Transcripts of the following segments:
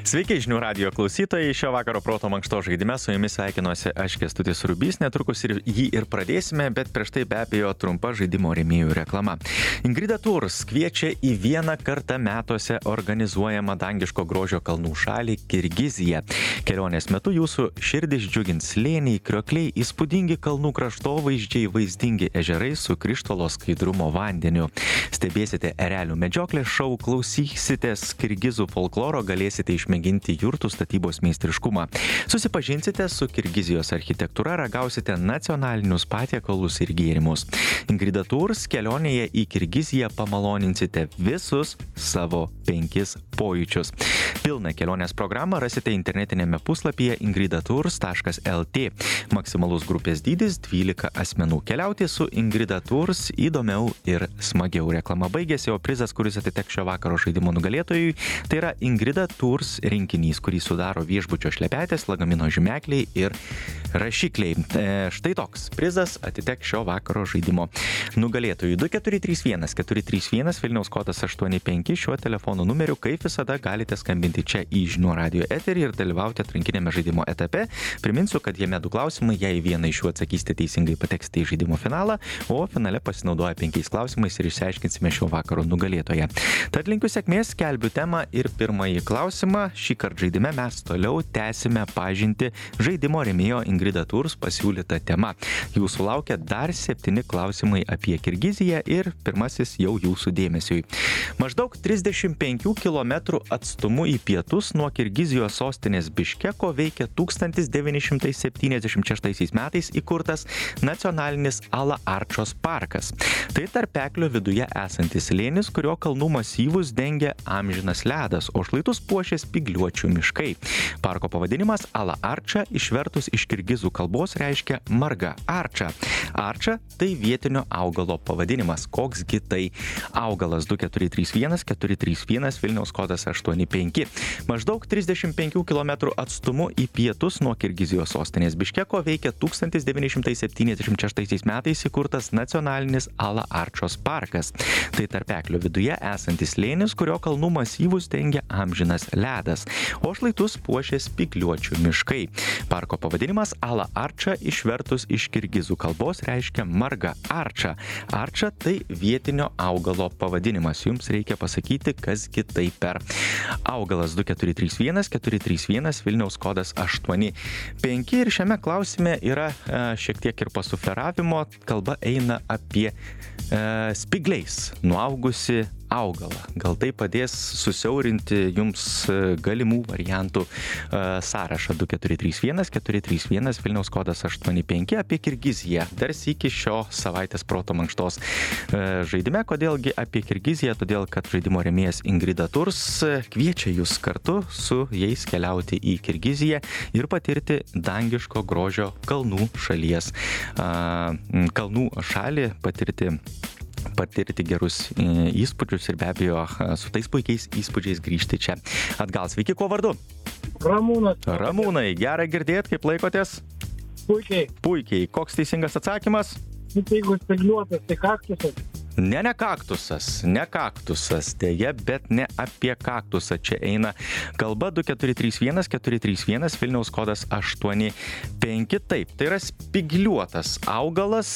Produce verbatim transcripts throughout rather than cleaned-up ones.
Sveiki, žinių radijo klausytojai. Šio vakaro proto mankšto žaidime su jumis sveikinuosi aš, Kęstutis Rubys. Netrukus ir jį ir pradėsime, bet prieš tai be abejo trumpa žaidimo rėmėjų reklama. Ingrida Tours kviečia į vieną kartą metuose organizuojamą dangiško grožio kalnų šalį Kirgiziją. Kelionės metu jūsų širdis džiugins slėniai, kriokliai, įspūdingi kalnų kraštovaizdžiai, vaizdingi ežerai su krištolo skaidrumo vandeniu. Stebėsite erelių medžioklės šou, klausysitės kirgizų folkloro, galėsite išmėginti jurtų statybos meistriškumą. Susipažinsite su Kirgizijos architektūra, ragausite nacionalinius patiekalus ir gėrimus. Ingrida Tours kelionėje į Kirgiziją pamaloninsite visus savo penkis pojūčius. Pilną kelionės programą rasite internetinėme puslapyje ingridatours taškas lt. Maksimalus grupės dydis dvylika asmenų. Keliauti su Ingrida Tours įdomiau ir smagiau. Reklama baigėsi, o prizas, kuris atiteks šio vakaro žaidimo nugalėtojui, tai yra Ingrida Tours rinkinys, kurį sudaro viešbučio šlepetės, lagamino žymekliai ir rašikliai. E, štai toks prizas atiteks šio vakaro žaidimo nugalėtojui. du keturi trys vienas keturi trys vienas Vilniaus kodas aštuoni penki. Šiuo telefono numeriu, kaip visada, galite skambinti čia į žinių radijo eterį ir dalyvauti atrankinėme žaidimo etape. Priminsiu, kad jame du klausimai, jei vieną iš jų atsakysite teisingai, pateksite į žaidimo finalą, o finale pasinaudoja penkiais klausimais ir išsiaiškinsime šio vakaro nugalėtoją. Tad linkiu sėkmės, skelbiu temą ir pirmąjį klausimą. Šį kartą žaidime mes toliau tęsime pažinti žaidimo rėmėjo Ingrida Tours pasiūlytą temą. Jūsų laukia dar septyni klausimai apie Kirgiziją ir pirmasis jau jūsų dėmesiui. Maždaug trisdešimt penkių kilometrų atstumu į pietus nuo Kirgizijos sostinės Biškeko veikia tūkstantis devyni šimtai septyniasdešimt šeštaisiais metais įkurtas nacionalinis Ala Arčos parkas. Tai tarpeklio viduje esantis slėnis, kurio kalnų masyvus dengia amžinas ledas, o šlaitus puošia spygliuočių miškai. Parko pavadinimas Ala Arča išvertus iš kirgizų kalbos reiškia marga arča. Arča tai vietinio augalo pavadinimas. Koksgi tai augalas? Du keturi trys vienas keturi trys vienas Vilniaus kodas aštuoni penki. Maždaug trisdešimt penkių kilometrų atstumu į pietus nuo Kirgizijos sostinės Biškeko veikia tūkstantis devyni šimtai septyniasdešimt šeštaisiais metais įkurtas nacionalinis Ala Arčos parkas. Tai tarpeklio viduje esantis slėnis, kurio kalnų masyvus dengia amžinas ledas, o šlaitus puošia spygliuočių miškai. Parko pavadinimas Ala Arča išvertus iš kirgizų kalbos reiškia marga arča. Arča tai vietinio augalo pavadinimas. Jums reikia pasakyti, kasgi tai per augalas. Du keturi trys vienas keturi trys vienas Vilniaus kodas aštuoni penki. Ir šiame klausime yra e, šiek tiek ir pasufleravimo. Kalba eina apie e, spygliais nuaugusi augalą. Gal tai padės susiaurinti jums galimų variantų uh, sąrašą. Du keturi trys vienas keturi trys vienas Vilniaus kodas aštuoni penki apie Kirgiziją. Dar sykį šio savaitės proto mankštos uh, žaidime. Kodėlgi apie Kirgiziją? Todėl, kad žaidimo rėmėjas Ingrida Tours kviečia jūs kartu su jais keliauti į Kirgiziją ir patirti dangiško grožio kalnų šalies. Uh, kalnų šalį patirti patirti gerus įspūdžius ir be abejo su tais puikiais įspūdžiais grįžti čia atgal. Sveiki, kuo vardu? Ramūnas. Ramūnai, gera girdėti, kaip laikotės? Puikiai. Puikiai. Koks teisingas atsakymas? Jeigu spygliuotas, tai kaktusas. Ne, ne kaktusas, ne kaktusas, dėja, bet ne apie kaktusą. Čia eina kalba. Du keturi trys vienas keturi trys vienas Vilniaus kodas aštuoni penki. Taip, tai yra spygliuotas augalas.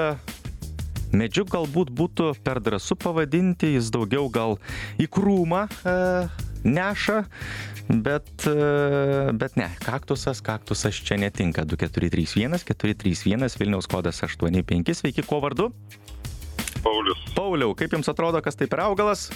Medžiu galbūt būtų per drąsu pavadinti, jis daugiau gal į krūmą e, neša, bet, e, bet ne, kaktusas, kaktusas čia netinka. Du keturi trys vienas keturi trys vienas Vilniaus kodas aštuoni penki. Sveiki, kuo vardu? Paulius. Pauliau, kaip jums atrodo, kas tai per augalas?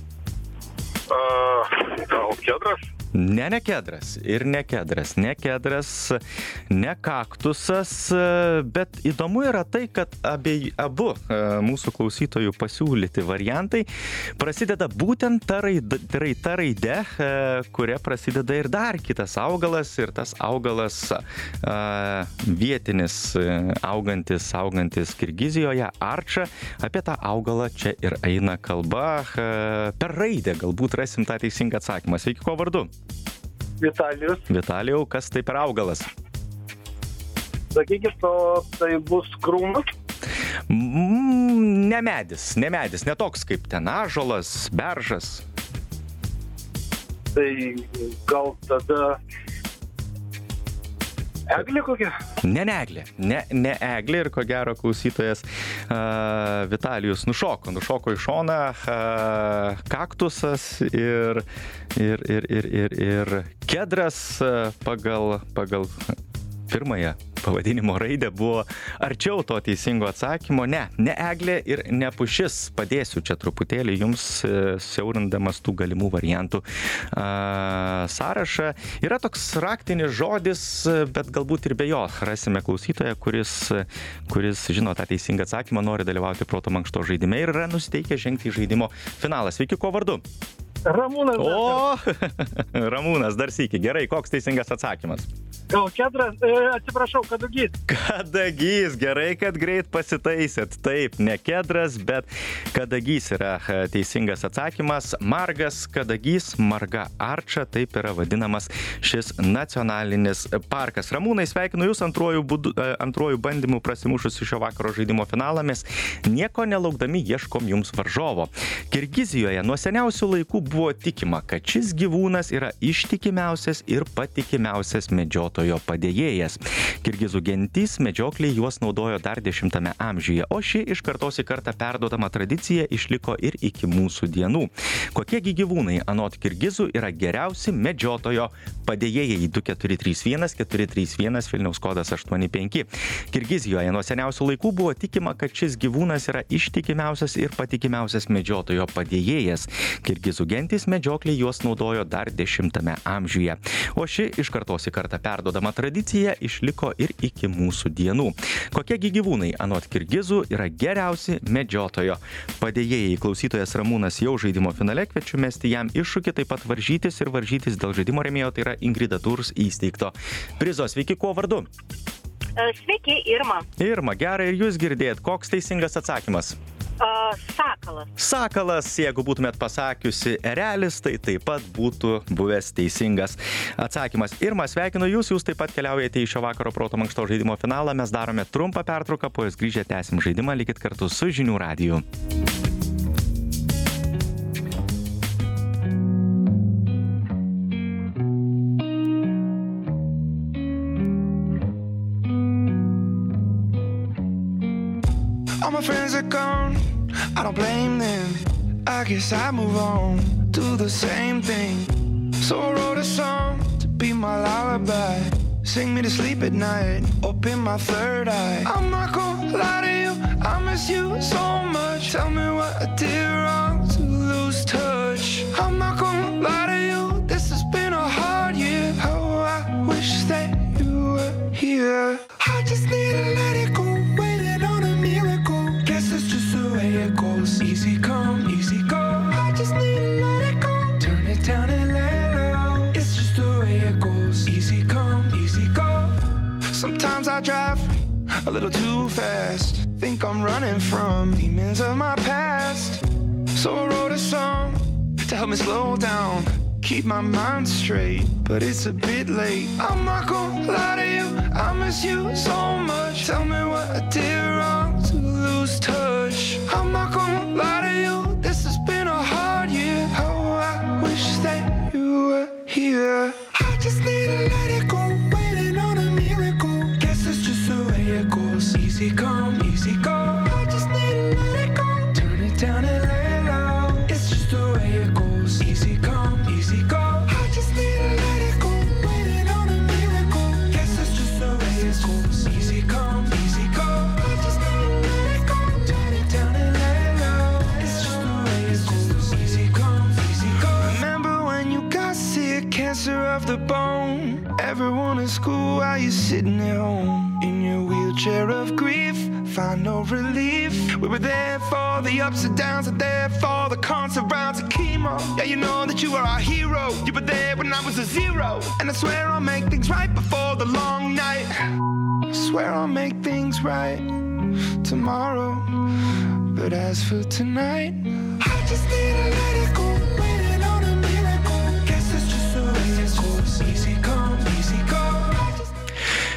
Uh, gal kedras? Ne, ne kedras. Ir ne kedras. Ne kedras, ne kaktusas. Bet įdomu yra tai, kad abie, abu mūsų klausytojų pasiūlyti variantai prasideda būtent ta raide, ta raide, kuria prasideda ir dar kitas augalas. Ir tas augalas vietinis, augantis, augantis Kirgizijoje, arča. Apie tą augalą čia ir eina kalba. Per raidę galbūt rasim tą teisingą atsakymą. Sveiki, kuo vardu? Vitalijus. Vitalijau, kas tai per augalas? Sakykit, o tai bus krūmas? Mm, ne medis, ne medis, ne toks kaip ten ąžuolas, beržas. Tai gal tada eglė kokia? Ne, ne eglė. Ne, ne eglė ir ko gero klausytojas uh, Vitalijus nušoko. Nušoko į šoną uh, kaktusas ir, ir, ir, ir, ir, ir kedras uh, pagal, pagal pirmąją pavadinimo raidę buvo arčiau to teisingo atsakymo. Ne, ne eglė ir ne pušis. Padėsiu čia truputėlį jums siaurindamas tų galimų variantų a, sąrašą. Yra toks raktinis žodis, bet galbūt ir be jo rasime klausytoją, kuris, kuris žino tą teisingą atsakymą, nori dalyvauti proto mankšto žaidime ir yra nusiteikę žengti į žaidimo finalą. Sveiki, kuo vardu? Ramūnas. O, Ramūnas, dar sykį. Gerai, koks teisingas atsakymas? Gal kedras, e, atsiprašau, kadagys. Kadagys, gerai, kad greit pasitaisėt. Taip, ne kedras, bet kadagys yra teisingas atsakymas. Margas kadagys, marga arča, taip yra vadinamas šis nacionalinis parkas. Ramūnai, sveikinu Jūs antruoju, būdu, antruoju bandymu prasimušus iš šio vakaro žaidimo finalą. Mes nieko nelaukdami ieškom Jums varžovo. Kirgizijoje nuo seniausių laikų buvo tikima, kad šis gyvūnas yra ištikimiausias ir patikimiausias medžiotojo padėjėjas. Kirgizų gentys medžioklėje juos naudojo dar dešimtame amžiuje, o ši iš kartos į kartą perduodama tradicija išliko ir iki mūsų dienų. Kokiegi gyvūnai anot kirgizų yra geriausi medžiotojo padėjėjai? Du keturi trys vienas keturi trys vienas Vilniaus kodas aštuoni penki. Kirgizijoje nuo seniausių laikų buvo tikima, kad šis gyvūnas yra ištikimiausias ir patikimiausias medžiotojo padėjėjas. Kirgizų gentys medžioklėje juos naudojo dar dešimtame amžiuje, o ši iš kartos į kartą perduodama tradicija išliko ir iki mūsų dienų. Kokiegi gyvūnai anot kirgizų yra geriausi medžiotojo padėjėjai? Klausytojas Ramūnas jau žaidimo finale, kviečiu mesti jam iššūkį, taip pat varžytis ir varžytis dėl žaidimo rėmėjo, tai yra Ingrida Tours įsteigto prizo. Sveiki, kuo vardu? Sveiki, Irma. Irma, gerai ir jūs girdėjot. Koks teisingas atsakymas? Uh, sakalas. Sakalas, jeigu būtumėt pasakiusi erelis, tai taip pat būtų buvęs teisingas atsakymas. Irma, sveikinu Jūs, Jūs taip pat keliaujate į šio vakaro proto mankšto žaidimo finalą. Mes darome trumpą pertrauką, po jos grįžę tęsim žaidimą, likit kartu su Žinių radiju. All my friends are gone, I don't blame them. I guess I move on, do the same thing. So I wrote a song to be my lullaby. Sing me to sleep at night, open my third eye. I'm not gonna lie to you, I miss you so much. Tell me what I did wrong to lose touch. I'm not gonna lie to you, this has been a hard year. Oh, I wish that you were here. I just need to let it go, waiting on a miracle. Guess it's just the way it goes. Easy come, easy go. I just need to let it go, turn it down and let it low. It's just the way it goes. Easy come, easy go. Sometimes I drive a little too fast, think I'm running from demons of my past. So I wrote a song to help me slow down, keep my mind straight, but it's a bit late. I'm not gonna lie to you, I miss you so much. Tell me what I did wrong to lose touch. I'm not gonna lie to you, this has been a hard year. Oh, I wish that you were here. I just need to let it go, waiting on a miracle. Guess it's just the way it goes. Easy come, easy go. I just need to let it go, turn it down and let it low. It's just the way it goes. Easy come, easy go. I just need to let it go, waiting on a miracle. Guess it's just the way it goes. Easy come, easy go. I just need to let it go, turn it down and let it low. It's just the way it goes. Easy come, easy go. Remember when you got sick, cancer of the bone? Everyone in school while you're sitting at home in your wheelchair of grief, find no relief. We were there for the ups and downs, and there for the constant rounds of chemo. Yeah, you know that you are our hero. You were there when I was a zero, and I swear I'll make things right before the long night. I swear I'll make things right tomorrow, but as for tonight, I just need to let it go, waiting on a miracle. Guess it's just the way it goes. Easy come, easy go.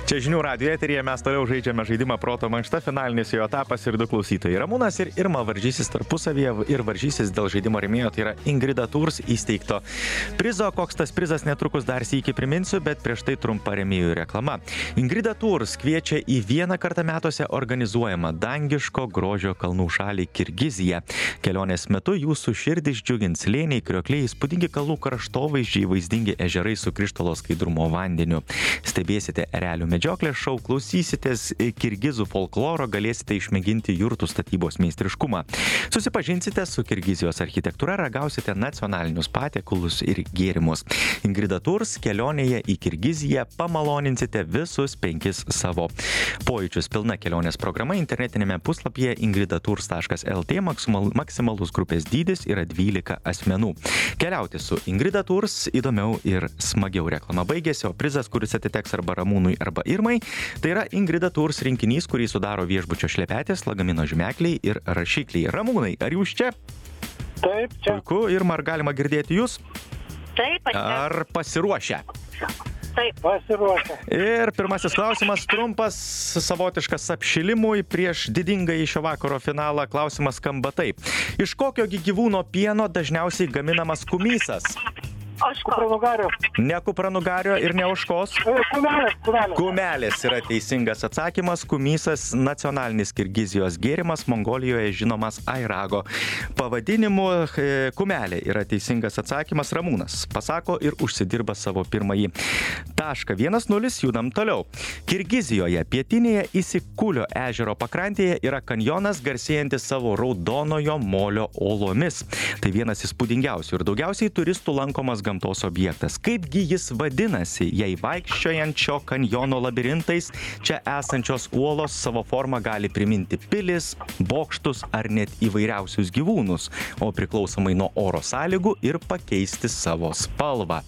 Čia žinių radijo eteryje mes toliau žaidžiame žaidimą Proto mankšta, finalinis jo etapas ir du klausytojai. Ramūnas ir Irma varžysis tarpusavyje ir varžysis dėl žaidimo rėmėjo, tai yra Ingrida Tours įsteigto prizo. Koks tas prizas netrukus dar sykį priminsiu, bet prieš tai trumpa rėmėjų reklama. Ingrida Tours kviečia į vieną kartą metuose organizuojamą dangiško grožio kalnų šalį Kirgiziją. Kelionės metu jūsų širdis džiugins slėniai, kriokliai, įspūdingi kalnų kraštovaizdžiai, vaizdingi ežerai su krištolo skaidrumo vandeniu. Stebėsite erelių medžioklės šou, klausysitės kirgizų folkloro, galėsite išmėginti jurtų statybos meistriškumą. Susipažinsite su Kirgizijos architektūra, ragausite nacionalinius patiekalus ir gėrimus. Ingrida Tours kelionėje į Kirgiziją pamaloninsite visus penkis savo pojūčius. Pilna kelionės programa internetinėme puslapyje ingridatours taškas lt, maksimal, maksimalus grupės dydis yra dvylika asmenų. Keliauti su Ingrida Tours įdomiau ir smagiau. Reklama baigėsi, o prizas, kuris atiteks arba Ramūnui, arba Irmai, tai yra Ingrida Tours rinkinys, kurį sudaro viešbučio šlepetės, lagamino žymekliai ir rašikliai. Ramūnai, ar jūs čia? Taip, čia. Puiku, Irma, ar galima girdėti jūs? Taip, aš Ar pasiruošę? taip. Pasiruošę. Ir pirmasis klausimas, trumpas, savotiškas apšilimui prieš didingąjį šio vakaro finalą. Klausimas skamba taip. Iš kokio gi gyvūno pieno dažniausiai gaminamas kumysas? Ožkos. Kupranugario. Ne kupranugario ir ne ožkos. E, Kumelės, kumelės. Kumelės yra teisingas atsakymas. Kumysas – nacionalinis Kirgizijos gėrimas, Mongolijoje žinomas airago pavadinimu. e, Kumelė yra teisingas atsakymas. Ramūnas pasako ir užsidirba savo pirmąjį tašką. vienas nulis, judam toliau. Kirgizijoje pietinėje Isikulio ežero pakrantėje yra kanjonas garsėjantis savo raudonojo molio olomis. Tai vienas įspūdingiausių ir daugiausiai turistų lankomas gamtos objektas. Kaipgi jis vadinasi, jei vaikščiojant šio kanjono labirintais čia esančios uolos savo formą gali priminti pilis, bokštus ar net įvairiausius gyvūnus, o priklausomai nuo oro sąlygų ir pakeisti savo spalvą.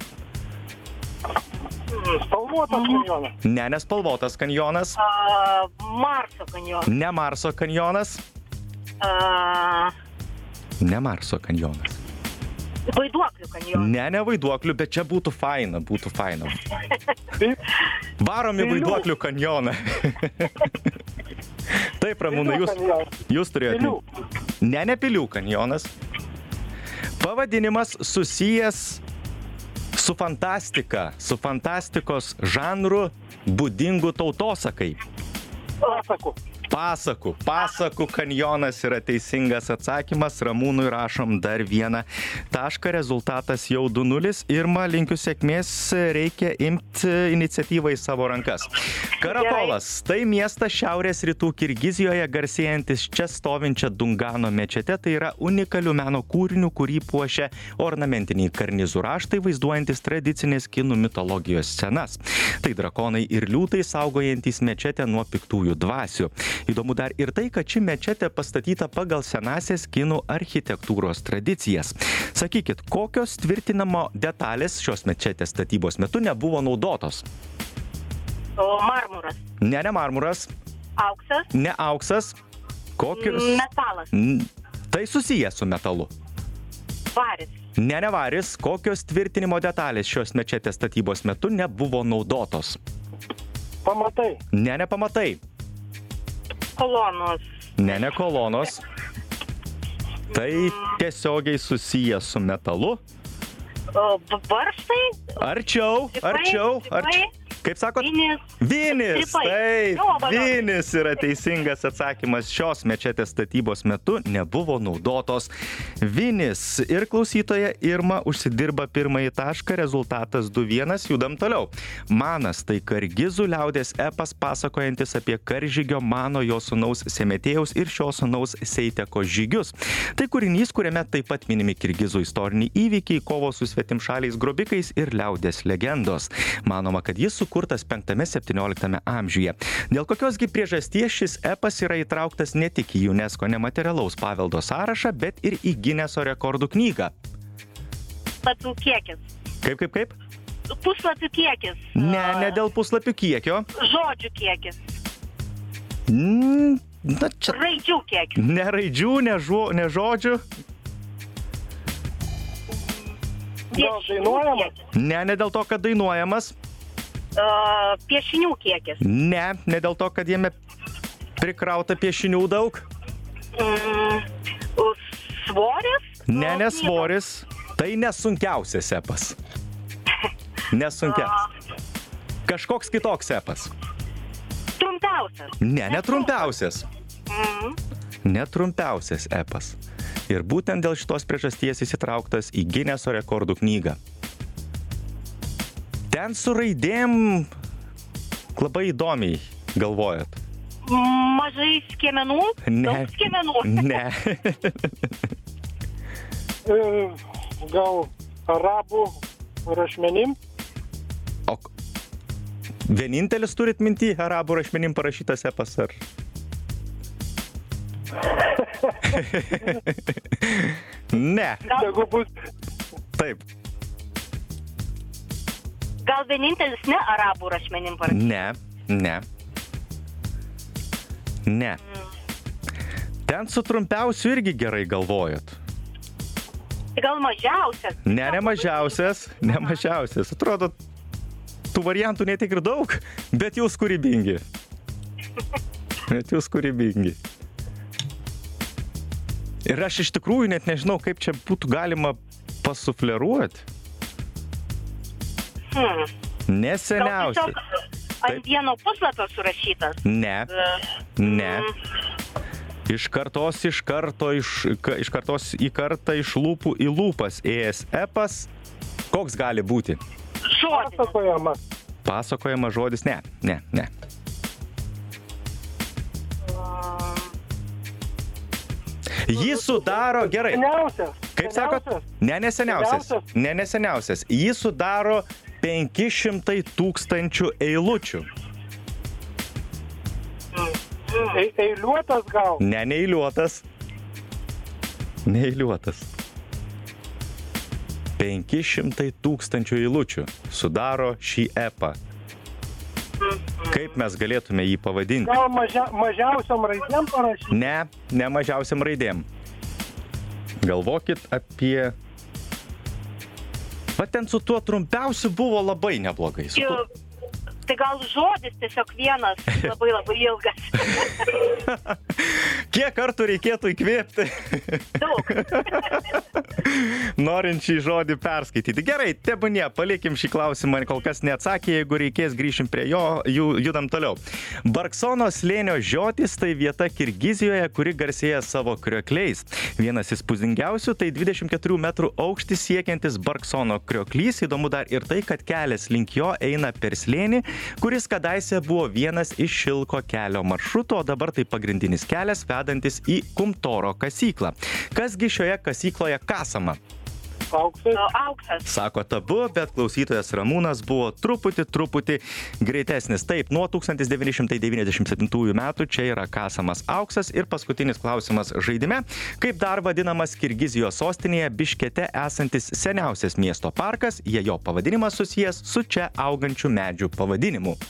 Spalvotas kanjonas. Ne nespalvotas kanjonas, A, Marso kanjonas. ne Marso kanjonas, A, ne Marso kanjonas. Vaiduoklių kanjonas. Ne, ne vaiduoklių, bet čia būtų faina, būtų faina. Taip. Varom į Pilių. vaiduoklių kanjoną. Taip, Ramūnai, jūs, Kanjonas. jūs turėjote. Pilių. Ne, ne Pilių kanjonas. Pavadinimas susijęs su fantastika, su fantastikos žanru būdingų tautosakai. Pasakų. Pasakų. Pasakų kanjonas yra teisingas atsakymas. Ramūnui rašom dar vieną tašką. Rezultatas jau du nulis. Irma, linkiu sėkmės. Reikia imti iniciatyvą į savo rankas. Karakolas. Tai miestas šiaurės rytų Kirgizijoje garsėjantis čia stovinčią Dungano mečetę. Tai yra unikalių meno kūrinių, kurį puošia ornamentiniai karnizų raštai, vaizduojantis tradicinės kinų mitologijos scenas. Tai drakonai ir liūtai saugojantys mečetę nuo piktųjų dvasių. Įdomu dar ir tai, kad ši mečetė pastatyta pagal senasias kinų architektūros tradicijas. Sakykit, kokios tvirtinamo detalės šios mečetės statybos metu nebuvo naudotos? O marmuras. Ne, ne marmuras, Auksas. ne auksas. Kokios? Metalas. N- Tai susiję su metalu. Varis. Ne, ne varis. Kokios tvirtinimo detalės šios mečetės statybos metu nebuvo naudotos? Pamatai. Ne, ne pamatai. Kolonos. Ne, ne kolonos. Tai tiesiogiai susiję su metalu. O, b- Varžtai. Arčiau, arčiau, arčiau. Kaip sakot? Vinis. Vinis, Stripai. taip, Jo, balionai. vinis yra teisingas atsakymas. Šios mečetės statybos metu nebuvo naudotos vinis. Ir klausytoja Irma užsidirba pirmąjį tašką, rezultatas du vienas, judam toliau. Manas tai kargizų liaudės epas pasakojantis apie karžygio Mano, jo sūnaus Semetėjaus ir šio sūnaus Seiteko žygius. Tai kūrinys, kuriame taip pat minimi kirgizų istoriniai įvykiai, kovos su svetimšaliais grobikais ir liaudės legendos. Manoma, kad jis sukurtas penktame septynioliktame amžiuje. Dėl kokiosgi priežasties šis epas yra įtrauktas ne tik į UNESCO nematerialaus paveldo sąrašą, bet ir į Gineso rekordų knygą. Puslapių kiekis. Kaip, kaip, kaip? Puslapių kiekis. Ne, ne dėl puslapių kiekio. Žodžių kiekis. Mm, na, čia Raidžių kiekis. ne raidžių, ne, žo, ne žodžių. Gal dainuojamas? Ne, ne dėl to, kad dainuojamas. Uh, piešinių kiekis. Ne, ne dėl to, kad jame prikrauta piešinių daug. Mm, svoris? Ne, nesvoris. Tai nesunkiausias epas. Nesunkiausias. Kažkoks kitoks epas. Trumpiausias. Ne, netrumpiausias. Mm. Netrumpiausias epas. Ir būtent dėl šitos priežasties įsitrauktas į Gineso rekordų knygą. Ten su raidėm labai įdomiai galvojat. Mažai skiemenų? Ne. Daug skiemenų? Ne. E, gal arabų rašmenim? O k- vienintelis turit minty arabų rašmenim parašytas epas ar? Ne. Gal, Jeigu bus Taip. gal vienintelis ne arabų rašmenim parašytas? Ne. Ne. Ne. Ten su trumpiausiu irgi gerai galvojat. Tai gal mažiausias? Ne, ne mažiausias, ne mažiausias. Atrodo, tų variantų ne tik ir daug, bet jūs kūrybingi. Bet jūs kūrybingi. Ir aš iš tikrųjų net nežinau, kaip čia būtų galima pasufleruoti. Hmm. Gal Neseniausias. tiesiog ant vieno puslapio surašytas? Ne, ne. Mm. Iš kartos iš karto, iš, ka- iš kartos į kartą, iš lūpų į lūpas ėjęs epas. Koks gali būti? Žodis. pasakojamas. Pasakojamas žodis? Ne, ne, ne. Jį sudaro, gerai, Seniausias. kaip sakot? Seniausias. Ne neseniausias. Seniausias. Ne neseniausias. Jį sudaro penki šimtai tūkstančių eilučių. E, eiliuotas gal? Ne neįliuotas. Neįliuotas. penki šimtai tūkstančių eilučių sudaro šį epą. Kaip mes galėtume jį pavadinti? Gal mažia, mažiausiam raidėm parašyti? Ne, ne mažiausiam raidėm. Galvokit apie... Va ten su tuo trumpiausiu buvo labai neblogai. Su tuo... Tai gal žodis tiesiog vienas labai labai ilgas. Kiek kartų reikėtų įkvėpti, Daug. norint šį žodį perskaityti? Gerai, tebūnie, palikim šį klausimą, kol kas neatsakė, jeigu reikės grįšim prie jo, jų, judam toliau. Barksono slėnio žiotis tai vieta Kirgizijoje, kuri garsėja savo kriokliais. Vienas įspūdingiausių tai dvidešimt keturių metrų aukštis siekiantis Barksono krioklys. Įdomu dar ir tai, kad kelias link jo eina per slėnį, kuris kadaise buvo vienas iš šilko kelio maršruto, o dabar tai pagrindinis kelias vedantis į Kumtoro kasyklą. Kasgi šioje kasykloje kasama? Auksas. Auksas. Sako tabu, bet klausytojas Ramūnas buvo truputį, truputį greitesnis. Taip, nuo tūkstantis devyni šimtai devyniasdešimt septintųjų metų čia yra kasamas auksas. Ir paskutinis klausimas žaidime. Kaip dar vadinamas Kirgizijos sostinėje Biškete esantis seniausias miesto parkas, jie jo pavadinimas susijęs su čia augančių medžių pavadinimu.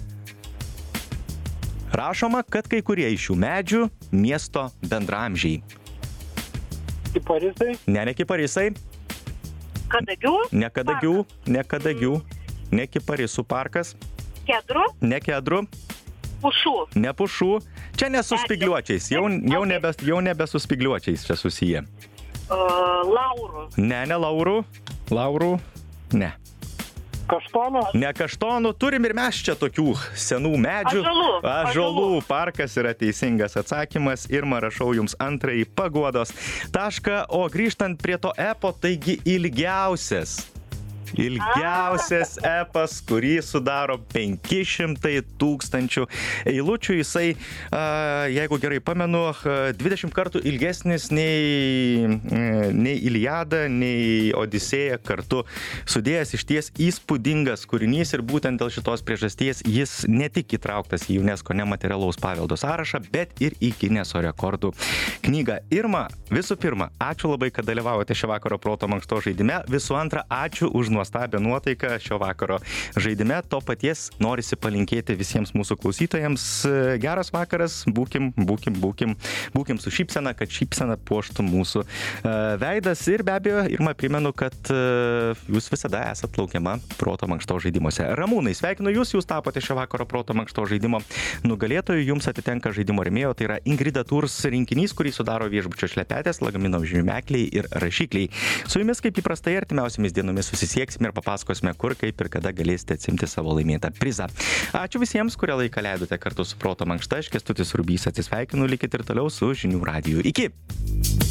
Rašoma, kad kai kurie iš šių medžių miesto bendramžiai. Kiparisai. Ne, ne kiparisai, Kadagių. ne kadagių, ne kadagių, ne kiparisų parkas, Kedrų. ne kedrų, Pušų. ne pušų. Čia nesu spigliuočiais, jau, jau, nebe, jau nebe su spigliuočiais čia susiję. Uh, laurų. Ne, ne laurų, laurų, ne. Kaštono. Ne kaštonų, turim ir mes čia tokių senų medžių. Ąžuolų. Ąžuolų parkas yra teisingas atsakymas. Irma, rašau jums antrąjį paguodos tašką. O grįžtant prie to epo, taigi ilgiausias. Ilgiausias epas, kurį sudaro penki šimtai tūkstančių eilučių. Jisai, a, jeigu gerai pamenu, dvidešimt kartų ilgesnis nei, nei Iliada, nei Odisėja kartu sudėjęs. Išties įspūdingas kūrinys ir būtent dėl šitos priežasties jis ne tik įtrauktas į UNESCO nematerialaus paveldo sąrašą, bet ir į Gineso rekordų knygą. Irma, visų pirma, ačiū labai, kad dalyvavote šio vakaro proto mankštos žaidime. Visų antra, ačiū už nuostabią nuotaiką šio vakaro žaidime. To paties norisi palinkėti visiems mūsų klausytojams. Geras vakaras, būkim, būkim, būkim, būkim su šypsena, kad šypsena puoštų mūsų veidas. Ir be abejo, Irma, primenu, kad jūs visada esat laukiama proto mankšto žaidimuose. Ramūnai, sveikinu jūs, jūs tapote šio vakaro proto mankšto žaidimo nugalėtojų. Jums atitenka žaidimo rėmėjo, tai yra Ingrida Tours rinkinys, kurį sudaro viešbučio šlepetės, lagamino žymekliai ir rašikliai. Su jumis kaip įprastai artimiausiamis dienomis susisieksime ir papasakosime, kur, kaip ir kada galėsite atsimti savo laimėtą prizą. Ačiū visiems, kurie laiką leidote kartu su proto mankšta. Aš Kęstutis Rubys atsisveikinu, likit ir toliau su Žinių radiju. Iki!